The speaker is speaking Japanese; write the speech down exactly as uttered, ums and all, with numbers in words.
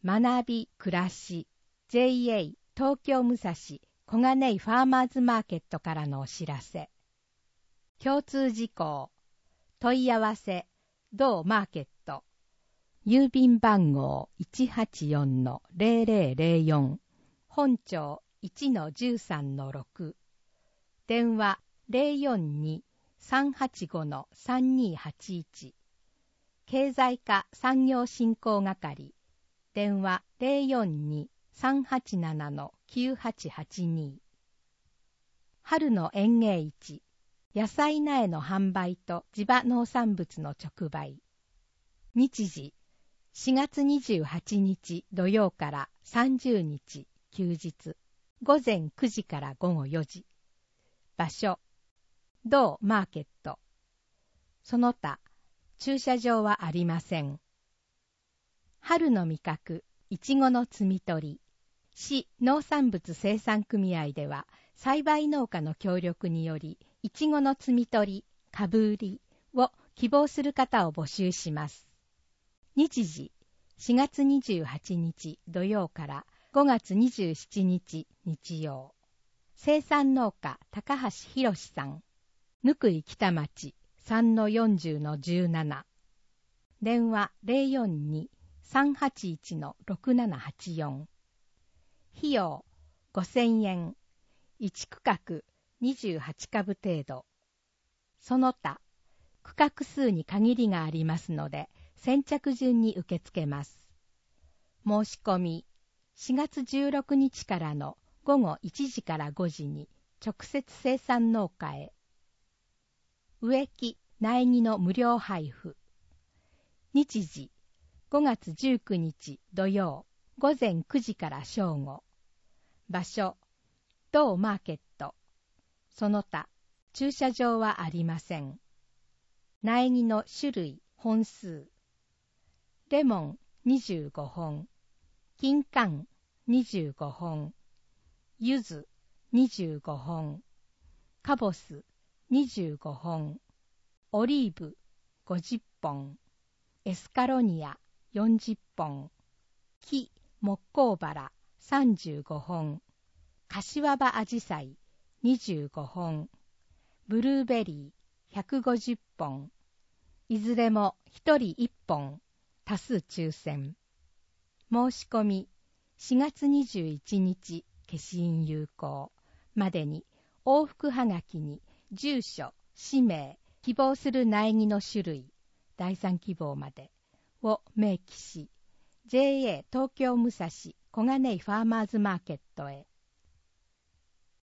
学び暮らし ジェイエー 東京武蔵小金井ファーマーズマーケットからのお知らせ。共通事項、問い合わせ、同マーケット、郵便番号 いちはちよんのゼロゼロゼロよん、本町 いちのじゅうさんのろく、電話 ゼロよんに さんはちごのさんにはちいち、経済課産業振興係、電話 ゼロよんに さんはちななのきゅうはちはちに。春の園芸市、野菜苗の販売と地場農産物の直売。日時、しがつにじゅうはちにち土曜からさんじゅうにち休日、ごぜんくじからごごよじ。場所、同マーケット。その他、駐車場はありません。春の味覚、いちごの摘み取り。市農産物生産組合では、栽培農家の協力により、いちごの摘み取り、株売りを希望する方を募集します。日時、しがつにじゅうはちにち土曜からごがつにじゅうしちにち日曜。生産農家高橋博さん。貫井北町 さんのよんじゅうのじゅうなな。電話 ゼロよんに さんはちいちのろくななはちよん。費用ごせんえん。いち区画にじゅうはちかぶ程度。その他、区画数に限りがありますので、先着順に受け付けます。申し込み、しがつじゅうろくにちからのごごいちじからごじに直接生産農家へ。植木、苗木の無料配布。日時、ごがつじゅうくにち土曜、ごぜんくじから正午。場所、同マーケット。その他、駐車場はありません。苗木の種類、本数。レモンにじゅうごほん、金柑にじゅうごほん、柚子にじゅうごほん、カボスにじゅうごほん、オリーブごじゅっぽん、エスカロニアよんじゅっぽん、木木工バラさんじゅうごほん、柏葉アジサイにじゅうごほん、ブルーベリーひゃくごじゅっぽん、いずれもひとりいっぽん、多数抽選。申し込み、しがつにじゅういちにち消印有効までに往復はがきに住所、氏名、希望する苗木の種類、第三希望までを明記し、ジェイエー 東京武蔵小金井ファーマーズマーケットへ。